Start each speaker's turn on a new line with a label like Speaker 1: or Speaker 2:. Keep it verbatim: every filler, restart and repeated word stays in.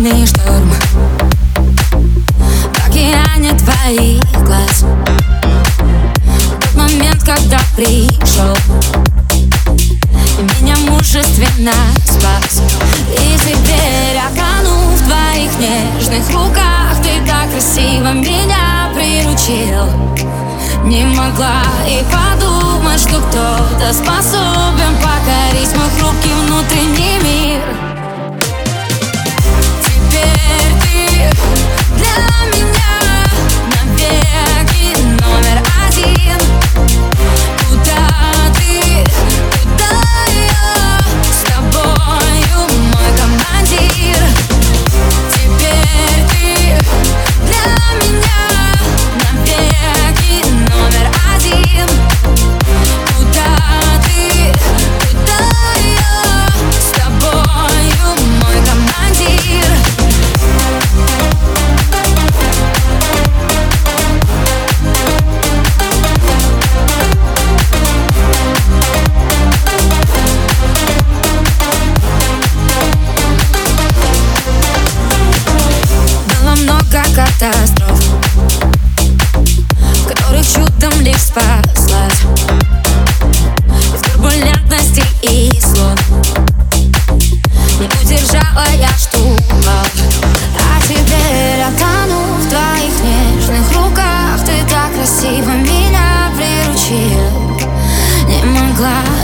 Speaker 1: Сильный шторм в океане твоих глаз. Тот момент, когда пришел и меня мужественно спас. И теперь я тону в твоих нежных руках. Ты так красиво меня приручил. Не могла и подумать, что кто-то способен покорить мой хрупкий внутренний мир. Теперь ты для меня навеки номер один. Куда ты, куда я, с тобою мой командир. Теперь ты для меня навеки номер один. Куда ты, куда я, с тобою мой командир. Было много катастроф, в которых чудом лишь спаслась. В турбулентности и слов не удержала я штурвал. А теперь я тону в твоих нежных руках. Ты так красиво меня приручил. Не могла